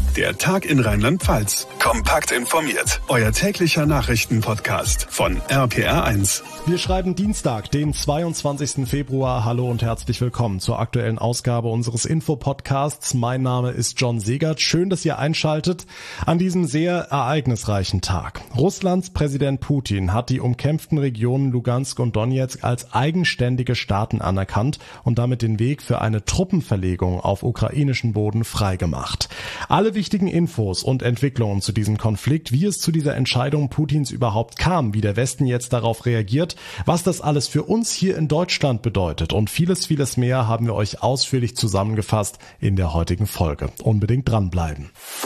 Der Tag in Rheinland-Pfalz. Kompakt informiert. Euer täglicher Nachrichtenpodcast von RPR1. Wir schreiben Dienstag, den 22. Februar. Hallo und herzlich willkommen zur aktuellen Ausgabe unseres Info-Podcasts. Mein Name ist John Segert. Schön, dass ihr einschaltet an diesem sehr ereignisreichen Tag. Russlands Präsident Putin hat die umkämpften Regionen Lugansk und Donetsk als eigenständige Staaten anerkannt und damit den Weg für eine Truppenverlegung auf ukrainischen Boden freigemacht. Alle wichtigen Infos und Entwicklungen zu diesem Konflikt, wie es zu dieser Entscheidung Putins überhaupt kam, wie der Westen jetzt darauf reagiert, was das alles für uns hier in Deutschland bedeutet und vieles mehr haben wir euch ausführlich zusammengefasst in der heutigen Folge. Unbedingt dranbleiben.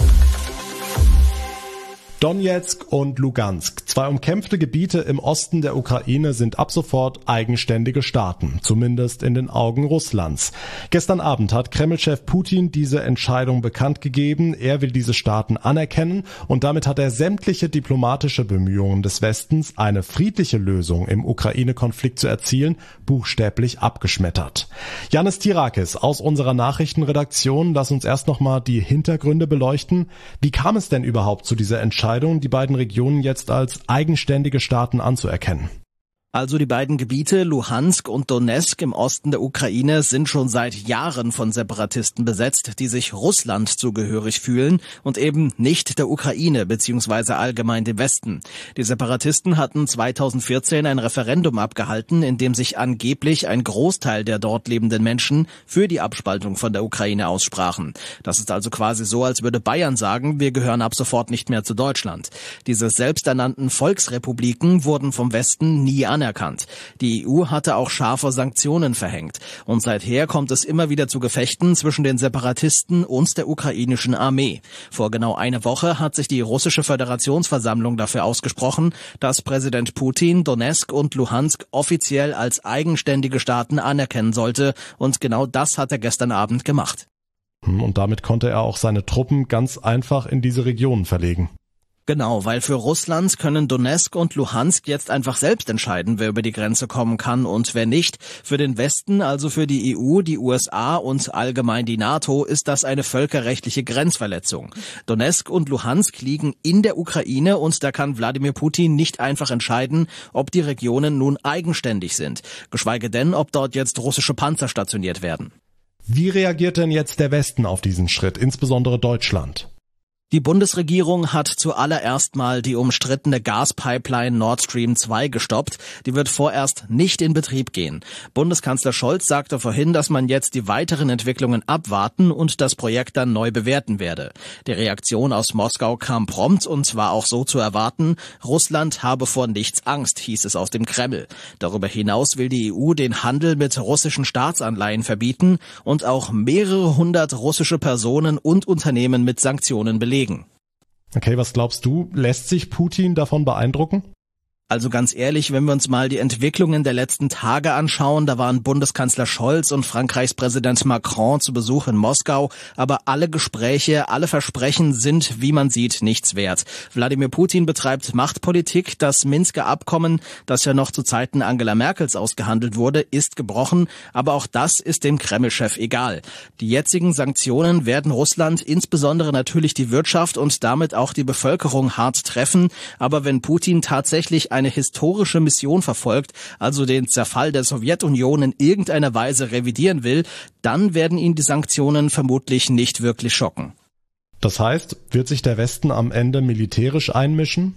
Donetsk und Lugansk, zwei umkämpfte Gebiete im Osten der Ukraine, sind ab sofort eigenständige Staaten, zumindest in den Augen Russlands. Gestern Abend hat Kreml-Chef Putin diese Entscheidung bekannt gegeben. Er will diese Staaten anerkennen und damit hat er sämtliche diplomatische Bemühungen des Westens, eine friedliche Lösung im Ukraine-Konflikt zu erzielen, buchstäblich abgeschmettert. Yannis Tirakis aus unserer Nachrichtenredaktion, lass uns erst nochmal die Hintergründe beleuchten. Wie kam es denn überhaupt zu dieser Entscheidung, die beiden Regionen jetzt als eigenständige Staaten anzuerkennen? Also die beiden Gebiete Luhansk und Donetsk im Osten der Ukraine sind schon seit Jahren von Separatisten besetzt, die sich Russland zugehörig fühlen und eben nicht der Ukraine bzw. allgemein dem Westen. Die Separatisten hatten 2014 ein Referendum abgehalten, in dem sich angeblich ein Großteil der dort lebenden Menschen für die Abspaltung von der Ukraine aussprachen. Das ist also quasi so, als würde Bayern sagen, wir gehören ab sofort nicht mehr zu Deutschland. Diese selbsternannten Volksrepubliken wurden vom Westen nie anerkannt. Die EU hatte auch scharfe Sanktionen verhängt. Und seither kommt es immer wieder zu Gefechten zwischen den Separatisten und der ukrainischen Armee. Vor genau einer Woche hat sich die russische Föderationsversammlung dafür ausgesprochen, dass Präsident Putin Donetsk und Luhansk offiziell als eigenständige Staaten anerkennen sollte. Und genau das hat er gestern Abend gemacht. Und damit konnte er auch seine Truppen ganz einfach in diese Regionen verlegen. Genau, weil für Russland können Donetsk und Luhansk jetzt einfach selbst entscheiden, wer über die Grenze kommen kann und wer nicht. Für den Westen, also für die EU, die USA und allgemein die NATO, ist das eine völkerrechtliche Grenzverletzung. Donetsk und Luhansk liegen in der Ukraine und da kann Wladimir Putin nicht einfach entscheiden, ob die Regionen nun eigenständig sind. Geschweige denn, ob dort jetzt russische Panzer stationiert werden. Wie reagiert denn jetzt der Westen auf diesen Schritt, insbesondere Deutschland? Die Bundesregierung hat zuallererst mal die umstrittene Gaspipeline Nord Stream 2 gestoppt. Die wird vorerst nicht in Betrieb gehen. Bundeskanzler Scholz sagte vorhin, dass man jetzt die weiteren Entwicklungen abwarten und das Projekt dann neu bewerten werde. Die Reaktion aus Moskau kam prompt und war auch so zu erwarten. Russland habe vor nichts Angst, hieß es aus dem Kreml. Darüber hinaus will die EU den Handel mit russischen Staatsanleihen verbieten und auch mehrere hundert russische Personen und Unternehmen mit Sanktionen belegen. Okay, was glaubst du, lässt sich Putin davon beeindrucken? Also ganz ehrlich, wenn wir uns mal die Entwicklungen der letzten Tage anschauen, da waren Bundeskanzler Scholz und Frankreichs Präsident Macron zu Besuch in Moskau, aber alle Gespräche, alle Versprechen sind, wie man sieht, nichts wert. Wladimir Putin betreibt Machtpolitik, das Minsker Abkommen, das ja noch zu Zeiten Angela Merkels ausgehandelt wurde, ist gebrochen, aber auch das ist dem Kreml-Chef egal. Die jetzigen Sanktionen werden Russland, insbesondere natürlich die Wirtschaft und damit auch die Bevölkerung hart treffen, aber wenn Putin tatsächlich eine historische Mission verfolgt, also den Zerfall der Sowjetunion in irgendeiner Weise revidieren will, dann werden ihn die Sanktionen vermutlich nicht wirklich schocken. Das heißt, wird sich der Westen am Ende militärisch einmischen?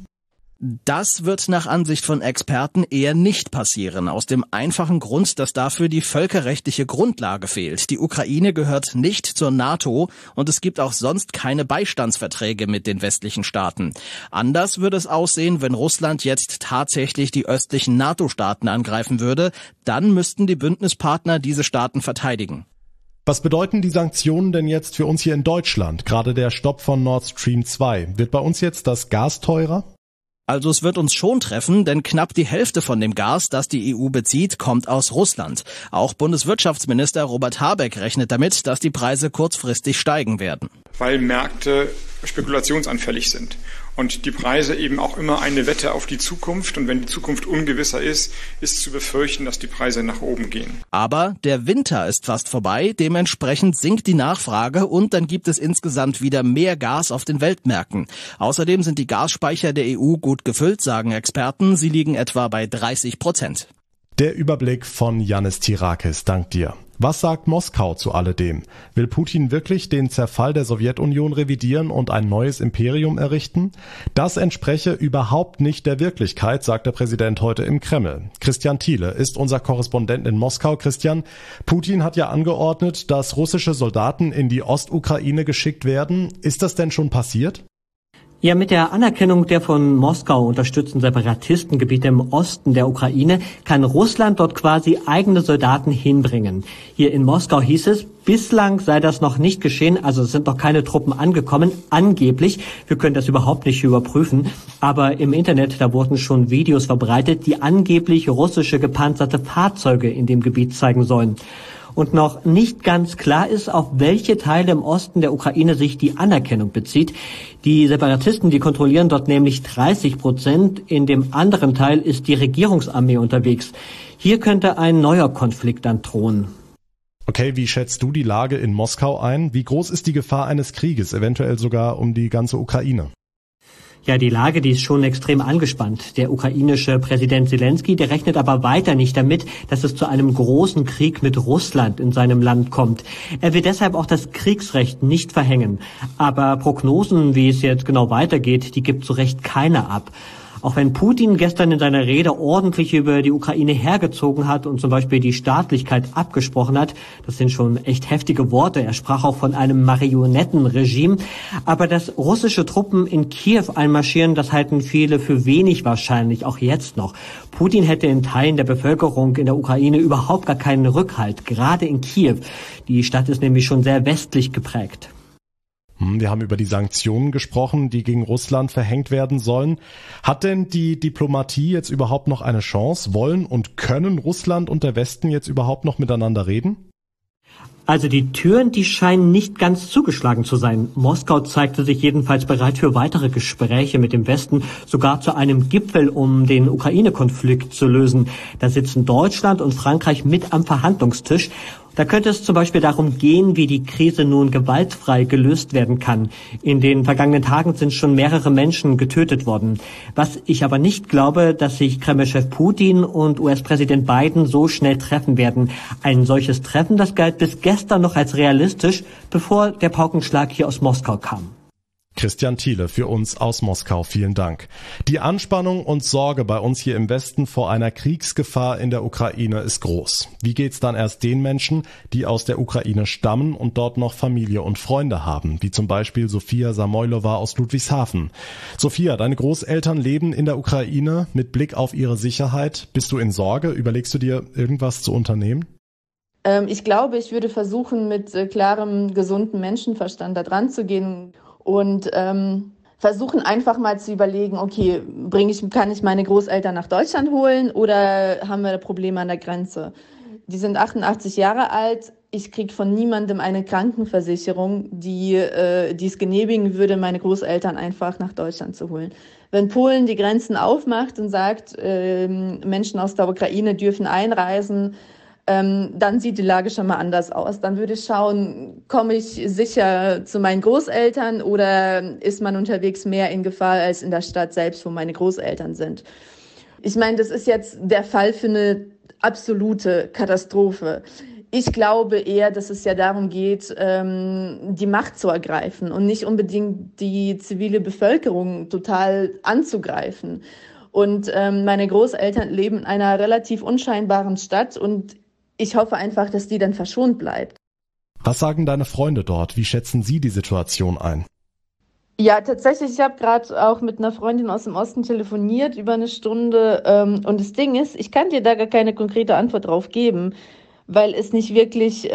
Das wird nach Ansicht von Experten eher nicht passieren, aus dem einfachen Grund, dass dafür die völkerrechtliche Grundlage fehlt. Die Ukraine gehört nicht zur NATO und es gibt auch sonst keine Beistandsverträge mit den westlichen Staaten. Anders würde es aussehen, wenn Russland jetzt tatsächlich die östlichen NATO-Staaten angreifen würde, dann müssten die Bündnispartner diese Staaten verteidigen. Was bedeuten die Sanktionen denn jetzt für uns hier in Deutschland? Gerade der Stopp von Nord Stream 2. Wird bei uns jetzt das Gas teurer? Also es wird uns schon treffen, denn knapp die Hälfte von dem Gas, das die EU bezieht, kommt aus Russland. Auch Bundeswirtschaftsminister Robert Habeck rechnet damit, dass die Preise kurzfristig steigen werden. Weil Märkte spekulationsanfällig sind. und die Preise eben auch immer eine Wette auf die Zukunft. Und wenn die Zukunft ungewisser ist, ist zu befürchten, dass die Preise nach oben gehen. Aber der Winter ist fast vorbei, dementsprechend sinkt die Nachfrage und dann gibt es insgesamt wieder mehr Gas auf den Weltmärkten. Außerdem sind die Gasspeicher der EU gut gefüllt, sagen Experten. Sie liegen etwa bei 30%. Der Überblick von Yannis Tirakis, dank dir. Was sagt Moskau zu alledem? Will Putin wirklich den Zerfall der Sowjetunion revidieren und ein neues Imperium errichten? Das entspreche überhaupt nicht der Wirklichkeit, sagt der Präsident heute im Kreml. Christian Thiele ist unser Korrespondent in Moskau. Christian, Putin hat ja angeordnet, dass russische Soldaten in die Ostukraine geschickt werden. Ist das denn schon passiert? Ja, mit der Anerkennung der von Moskau unterstützten Separatistengebiete im Osten der Ukraine kann Russland dort quasi eigene Soldaten hinbringen. Hier in Moskau hieß es, bislang sei das noch nicht geschehen, also es sind noch keine Truppen angekommen, angeblich. Wir können das überhaupt nicht überprüfen, aber im Internet, da wurden schon Videos verbreitet, die angeblich russische gepanzerte Fahrzeuge in dem Gebiet zeigen sollen. Und noch nicht ganz klar ist, auf welche Teile im Osten der Ukraine sich die Anerkennung bezieht. Die Separatisten, die kontrollieren dort nämlich 30%. In dem anderen Teil ist die Regierungsarmee unterwegs. Hier könnte ein neuer Konflikt dann drohen. Okay, wie schätzt du die Lage in Moskau ein? Wie groß ist die Gefahr eines Krieges, eventuell sogar um die ganze Ukraine? Ja, die Lage, die ist schon extrem angespannt. Der ukrainische Präsident Zelensky, der rechnet aber weiter nicht damit, dass es zu einem großen Krieg mit Russland in seinem Land kommt. Er will deshalb auch das Kriegsrecht nicht verhängen. Aber Prognosen, wie es jetzt genau weitergeht, die gibt zu Recht keiner ab. Auch wenn Putin gestern in seiner Rede ordentlich über die Ukraine hergezogen hat und zum Beispiel die Staatlichkeit abgesprochen hat, das sind schon echt heftige Worte. Er sprach auch von einem Marionettenregime. Aber dass russische Truppen in Kiew einmarschieren, das halten viele für wenig wahrscheinlich, auch jetzt noch. Putin hätte in Teilen der Bevölkerung in der Ukraine überhaupt gar keinen Rückhalt, gerade in Kiew. Die Stadt ist nämlich schon sehr westlich geprägt. Wir haben über die Sanktionen gesprochen, die gegen Russland verhängt werden sollen. Hat denn die Diplomatie jetzt überhaupt noch eine Chance? Wollen und können Russland und der Westen jetzt überhaupt noch miteinander reden? Also die Türen, die scheinen nicht ganz zugeschlagen zu sein. Moskau zeigte sich jedenfalls bereit für weitere Gespräche mit dem Westen, sogar zu einem Gipfel, um den Ukraine-Konflikt zu lösen. Da sitzen Deutschland und Frankreich mit am Verhandlungstisch. Da könnte es zum Beispiel darum gehen, wie die Krise nun gewaltfrei gelöst werden kann. In den vergangenen Tagen sind schon mehrere Menschen getötet worden. Was ich aber nicht glaube, dass sich Kreml-Chef Putin und US-Präsident Biden so schnell treffen werden. Ein solches Treffen, das galt bis gestern noch als realistisch, bevor der Paukenschlag hier aus Moskau kam. Christian Thiele für uns aus Moskau, vielen Dank. Die Anspannung und Sorge bei uns hier im Westen vor einer Kriegsgefahr in der Ukraine ist groß. Wie geht's dann erst den Menschen, die aus der Ukraine stammen und dort noch Familie und Freunde haben, wie zum Beispiel Sophia Samoylova aus Ludwigshafen? Sophia, deine Großeltern leben in der Ukraine. Mit Blick auf ihre Sicherheit, bist du in Sorge? Überlegst du dir, irgendwas zu unternehmen? Ich glaube, ich würde versuchen, mit klarem, gesunden Menschenverstand da dran zu gehen und versuchen einfach mal zu überlegen, okay, kann ich meine Großeltern nach Deutschland holen oder haben wir Probleme an der Grenze? Die sind 88 Jahre alt. Ich kriege von niemandem eine Krankenversicherung, die es genehmigen würde, meine Großeltern einfach nach Deutschland zu holen. Wenn Polen die Grenzen aufmacht und sagt, Menschen aus der Ukraine dürfen einreisen, dann sieht die Lage schon mal anders aus. Dann würde ich schauen, komme ich sicher zu meinen Großeltern oder ist man unterwegs mehr in Gefahr als in der Stadt selbst, wo meine Großeltern sind. Ich meine, das ist jetzt der Fall für eine absolute Katastrophe. Ich glaube eher, dass es ja darum geht, die Macht zu ergreifen und nicht unbedingt die zivile Bevölkerung total anzugreifen. Und meine Großeltern leben in einer relativ unscheinbaren Stadt und ich hoffe einfach, dass die dann verschont bleibt. Was sagen deine Freunde dort? Wie schätzen sie die Situation ein? Ja, tatsächlich, ich habe gerade auch mit einer Freundin aus dem Osten telefoniert über eine Stunde. Und das Ding ist, ich kann dir da gar keine konkrete Antwort drauf geben, weil es nicht wirklich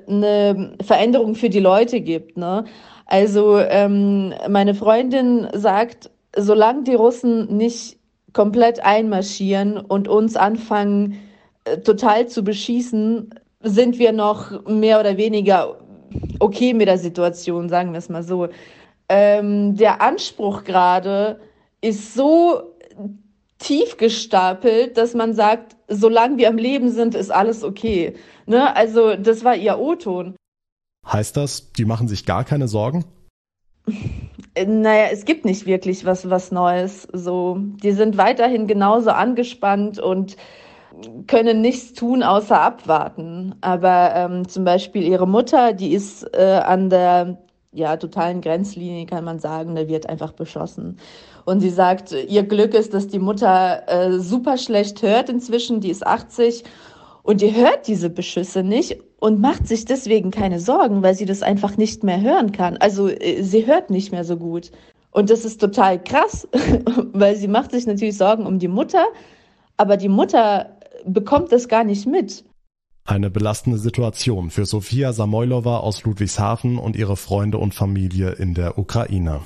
eine Veränderung für die Leute gibt, ne? Also meine Freundin sagt, solange die Russen nicht komplett einmarschieren und uns anfangen, total zu beschießen, sind wir noch mehr oder weniger okay mit der Situation, sagen wir es mal so. der Anspruch gerade ist so tief gestapelt, dass man sagt, solange wir am Leben sind, ist alles okay. Ne? Also das war ihr O-Ton. Heißt das, die machen sich gar keine Sorgen? Naja, es gibt nicht wirklich was Neues. So, die sind weiterhin genauso angespannt und können nichts tun, außer abwarten. Aber zum Beispiel ihre Mutter, die ist an der totalen Grenzlinie, kann man sagen, da wird einfach beschossen. Und sie sagt, ihr Glück ist, dass die Mutter super schlecht hört inzwischen, die ist 80 und die hört diese Beschüsse nicht und macht sich deswegen keine Sorgen, weil sie das einfach nicht mehr hören kann. Also sie hört nicht mehr so gut. Und das ist total krass, weil sie macht sich natürlich Sorgen um die Mutter, aber die Mutter bekommt das gar nicht mit. Eine belastende Situation für Sofia Samoilova aus Ludwigshafen und ihre Freunde und Familie in der Ukraine.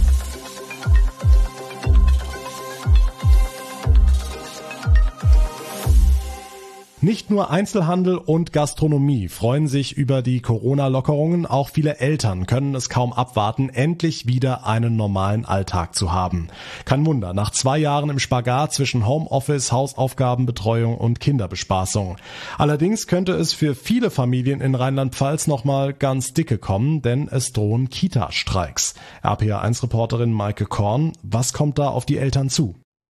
Nicht nur Einzelhandel und Gastronomie freuen sich über die Corona-Lockerungen, auch viele Eltern können es kaum abwarten, endlich wieder einen normalen Alltag zu haben. Kein Wunder, nach 2 Jahren im Spagat zwischen Homeoffice, Hausaufgabenbetreuung und Kinderbespaßung. Allerdings könnte es für viele Familien in Rheinland-Pfalz nochmal ganz dicke kommen, denn es drohen Kita-Streiks. RPA1-Reporterin Maike Korn, was kommt da auf die Eltern zu?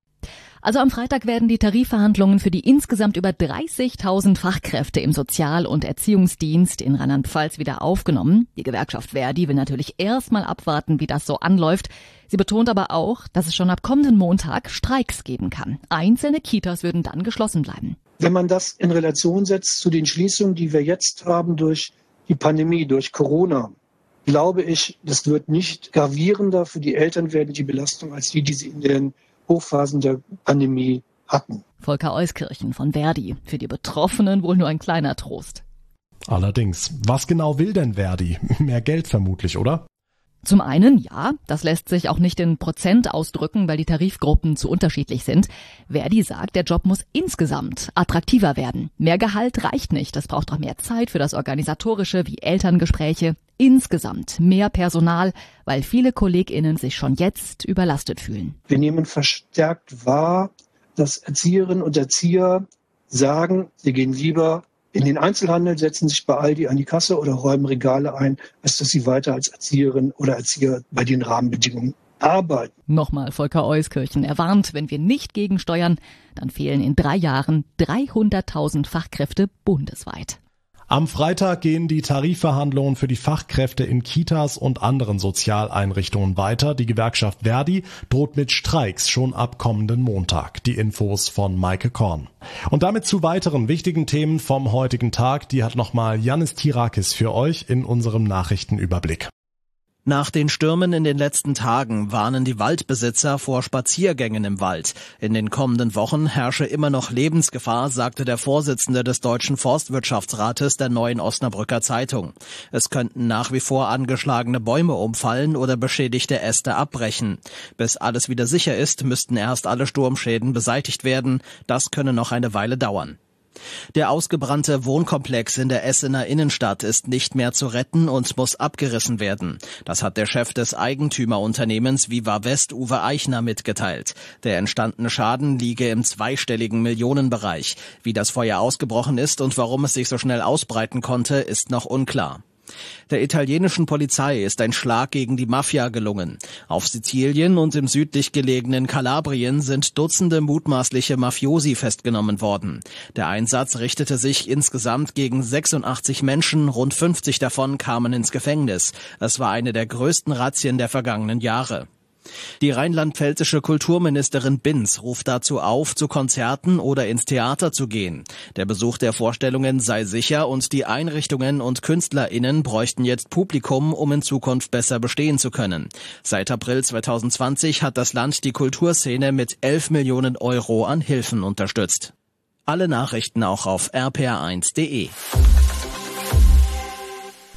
Also am Freitag werden die Tarifverhandlungen für die insgesamt über 30.000 Fachkräfte im Sozial- und Erziehungsdienst in Rheinland-Pfalz wieder aufgenommen. Die Gewerkschaft Verdi will natürlich erstmal abwarten, wie das so anläuft. Sie betont aber auch, dass es schon ab kommenden Montag Streiks geben kann. Einzelne Kitas würden dann geschlossen bleiben. Wenn man das in Relation setzt zu den Schließungen, die wir jetzt haben durch die Pandemie, durch Corona, glaube ich, das wird nicht gravierender für die Eltern werden, die Belastung, als die sie in den Hochphasen der Pandemie hatten. Volker Euskirchen von Verdi. Für die Betroffenen wohl nur ein kleiner Trost. Allerdings, was genau will denn Verdi? Mehr Geld vermutlich, oder? Zum einen, ja, das lässt sich auch nicht in Prozent ausdrücken, weil die Tarifgruppen zu unterschiedlich sind. Verdi sagt, der Job muss insgesamt attraktiver werden. Mehr Gehalt reicht nicht, es braucht auch mehr Zeit für das Organisatorische wie Elterngespräche. Insgesamt mehr Personal, weil viele KollegInnen sich schon jetzt überlastet fühlen. Wir nehmen verstärkt wahr, dass Erzieherinnen und Erzieher sagen, sie gehen lieber in den Einzelhandel, setzen sich bei Aldi an die Kasse oder räumen Regale ein, als dass sie weiter als Erzieherin oder Erzieher bei den Rahmenbedingungen arbeiten. Nochmal Volker Euskirchen. Er warnt, wenn wir nicht gegensteuern, dann fehlen in 3 Jahren 300.000 Fachkräfte bundesweit. Am Freitag gehen die Tarifverhandlungen für die Fachkräfte in Kitas und anderen Sozialeinrichtungen weiter. Die Gewerkschaft Verdi droht mit Streiks schon ab kommenden Montag. Die Infos von Maike Korn. Und damit zu weiteren wichtigen Themen vom heutigen Tag. Die hat nochmal Yannis Tirakis für euch in unserem Nachrichtenüberblick. Nach den Stürmen in den letzten Tagen warnen die Waldbesitzer vor Spaziergängen im Wald. In den kommenden Wochen herrsche immer noch Lebensgefahr, sagte der Vorsitzende des Deutschen Forstwirtschaftsrates der Neuen Osnabrücker Zeitung. Es könnten nach wie vor angeschlagene Bäume umfallen oder beschädigte Äste abbrechen. Bis alles wieder sicher ist, müssten erst alle Sturmschäden beseitigt werden. Das könne noch eine Weile dauern. Der ausgebrannte Wohnkomplex in der Essener Innenstadt ist nicht mehr zu retten und muss abgerissen werden. Das hat der Chef des Eigentümerunternehmens Viva West, Uwe Eichner, mitgeteilt. Der entstandene Schaden liege im zweistelligen Millionenbereich. Wie das Feuer ausgebrochen ist und warum es sich so schnell ausbreiten konnte, ist noch unklar. Der italienischen Polizei ist ein Schlag gegen die Mafia gelungen. Auf Sizilien und im südlich gelegenen Kalabrien sind Dutzende mutmaßliche Mafiosi festgenommen worden. Der Einsatz richtete sich insgesamt gegen 86 Menschen, rund 50 davon kamen ins Gefängnis. Es war eine der größten Razzien der vergangenen Jahre. Die rheinland-pfälzische Kulturministerin Binz ruft dazu auf, zu Konzerten oder ins Theater zu gehen. Der Besuch der Vorstellungen sei sicher und die Einrichtungen und KünstlerInnen bräuchten jetzt Publikum, um in Zukunft besser bestehen zu können. Seit April 2020 hat das Land die Kulturszene mit 11 Millionen Euro an Hilfen unterstützt. Alle Nachrichten auch auf rpr1.de.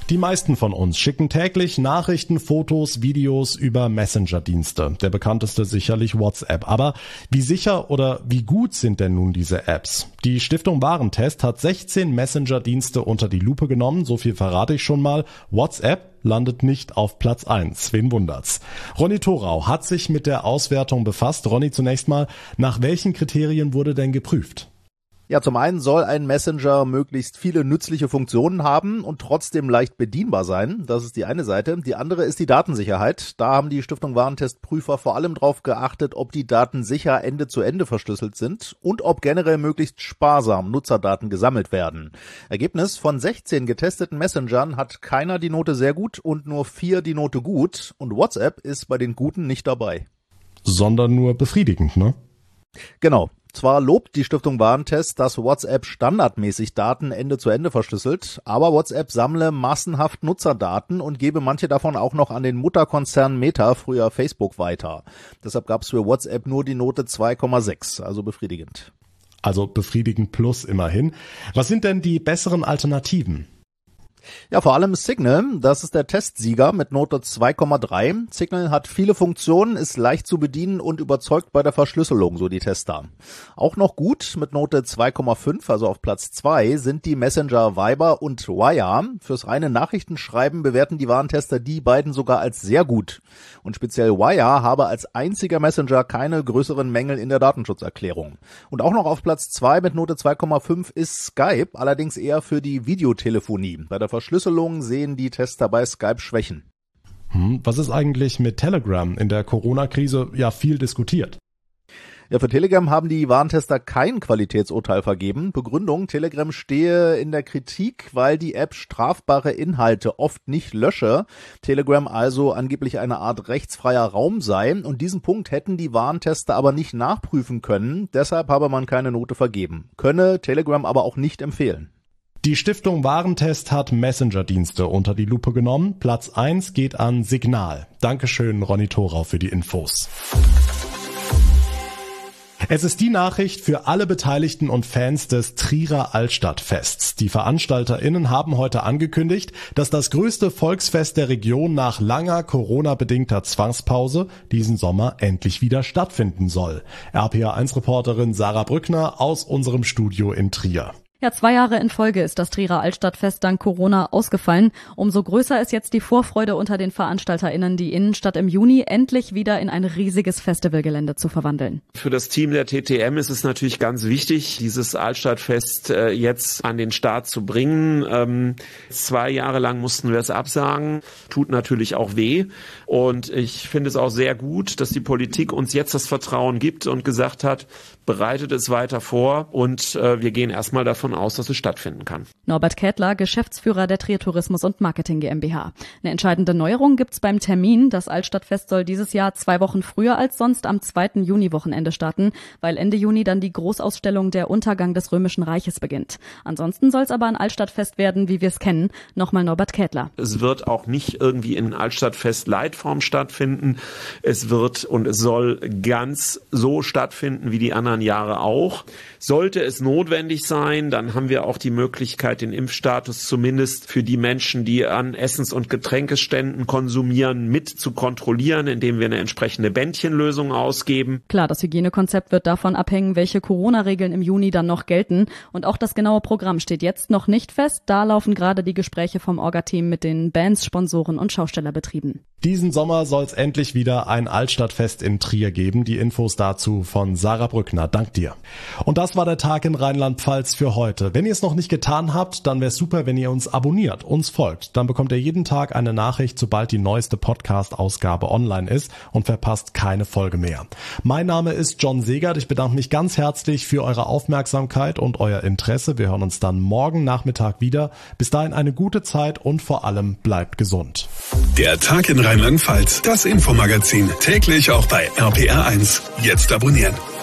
Die meisten von uns schicken täglich Nachrichten, Fotos, Videos über Messenger-Dienste. Der bekannteste sicherlich WhatsApp. Aber wie sicher oder wie gut sind denn nun diese Apps? Die Stiftung Warentest hat 16 Messenger-Dienste unter die Lupe genommen. So viel verrate ich schon mal. WhatsApp landet nicht auf Platz 1. Wen wundert's? Ronny Thorau hat sich mit der Auswertung befasst. Ronny, zunächst mal, nach welchen Kriterien wurde denn geprüft? Ja, zum einen soll ein Messenger möglichst viele nützliche Funktionen haben und trotzdem leicht bedienbar sein. Das ist die eine Seite. Die andere ist die Datensicherheit. Da haben die Stiftung Warentest-Prüfer vor allem darauf geachtet, ob die Daten sicher Ende zu Ende verschlüsselt sind und ob generell möglichst sparsam Nutzerdaten gesammelt werden. Ergebnis: von 16 getesteten Messengern hat keiner die Note sehr gut und nur 4 die Note gut. Und WhatsApp ist bei den Guten nicht dabei. Sondern nur befriedigend, ne? Genau. Zwar lobt die Stiftung Warentest, dass WhatsApp standardmäßig Daten Ende zu Ende verschlüsselt, aber WhatsApp sammle massenhaft Nutzerdaten und gebe manche davon auch noch an den Mutterkonzern Meta, früher Facebook, weiter. Deshalb gab es für WhatsApp nur die Note 2,6, also befriedigend. Also befriedigend plus immerhin. Was sind denn die besseren Alternativen? Ja, vor allem Signal, das ist der Testsieger mit Note 2,3. Signal hat viele Funktionen, ist leicht zu bedienen und überzeugt bei der Verschlüsselung, so die Tester. Auch noch gut mit Note 2,5, also auf Platz 2, sind die Messenger Viber und Wire. Fürs reine Nachrichtenschreiben bewerten die Warentester die beiden sogar als sehr gut. Und speziell Wire habe als einziger Messenger keine größeren Mängel in der Datenschutzerklärung. Und auch noch auf Platz 2 mit Note 2,5 ist Skype, allerdings eher für die Videotelefonie. Bei der Verschlüsselung sehen die Tester bei Skype Schwächen. Was ist eigentlich mit Telegram? In der Corona-Krise ja viel diskutiert. Ja, für Telegram haben die Warentester kein Qualitätsurteil vergeben. Begründung: Telegram stehe in der Kritik, weil die App strafbare Inhalte oft nicht lösche. Telegram also angeblich eine Art rechtsfreier Raum sei. Und diesen Punkt hätten die Warentester aber nicht nachprüfen können. Deshalb habe man keine Note vergeben. Könne Telegram aber auch nicht empfehlen. Die Stiftung Warentest hat Messenger-Dienste unter die Lupe genommen. Platz 1 geht an Signal. Dankeschön, Ronny Thorau, für die Infos. Es ist die Nachricht für alle Beteiligten und Fans des Trierer Altstadtfests. Die VeranstalterInnen haben heute angekündigt, dass das größte Volksfest der Region nach langer Corona-bedingter Zwangspause diesen Sommer endlich wieder stattfinden soll. RPA1-Reporterin Sarah Brückner aus unserem Studio in Trier. Ja, 2 Jahre in Folge ist das Trierer Altstadtfest dank Corona ausgefallen. Umso größer ist jetzt die Vorfreude unter den VeranstalterInnen, die Innenstadt im Juni endlich wieder in ein riesiges Festivalgelände zu verwandeln. Für das Team der TTM ist es natürlich ganz wichtig, dieses Altstadtfest jetzt an den Start zu bringen. 2 Jahre lang mussten wir es absagen. Tut natürlich auch weh. Und ich finde es auch sehr gut, dass die Politik uns jetzt das Vertrauen gibt und gesagt hat, bereitet es weiter vor und wir gehen erstmal davon aus, dass es stattfinden kann. Norbert Kädler, Geschäftsführer der Trier Tourismus und Marketing GmbH. Eine entscheidende Neuerung gibt's beim Termin. Das Altstadtfest soll dieses Jahr 2 Wochen früher als sonst am 2. Juni-Wochenende starten, weil Ende Juni dann die Großausstellung Der Untergang des Römischen Reiches beginnt. Ansonsten soll es aber ein Altstadtfest werden, wie wir es kennen. Nochmal Norbert Kädler. Es wird auch nicht irgendwie in Altstadtfest-Leitform stattfinden. Es wird und es soll ganz so stattfinden wie die anderen Jahre auch. Sollte es notwendig sein, dann haben wir auch die Möglichkeit, den Impfstatus zumindest für die Menschen, die an Essens- und Getränkeständen konsumieren, mit zu kontrollieren, indem wir eine entsprechende Bändchenlösung ausgeben. Klar, das Hygienekonzept wird davon abhängen, welche Corona-Regeln im Juni dann noch gelten. Und auch das genaue Programm steht jetzt noch nicht fest. Da laufen gerade die Gespräche vom Orga-Team mit den Bands, Sponsoren und Schaustellerbetrieben. Diesen Sommer soll es endlich wieder ein Altstadtfest in Trier geben. Die Infos dazu von Sarah Brückner. Dank dir. Und das war der Tag in Rheinland-Pfalz für heute. Wenn ihr es noch nicht getan habt, dann wäre es super, wenn ihr uns abonniert, uns folgt. Dann bekommt ihr jeden Tag eine Nachricht, sobald die neueste Podcast-Ausgabe online ist und verpasst keine Folge mehr. Mein Name ist John Segert. Ich bedanke mich ganz herzlich für eure Aufmerksamkeit und euer Interesse. Wir hören uns dann morgen Nachmittag wieder. Bis dahin eine gute Zeit und vor allem bleibt gesund. Der Tag in Rheinland-Pfalz, das Infomagazin, täglich auch bei RPR1. Jetzt abonnieren.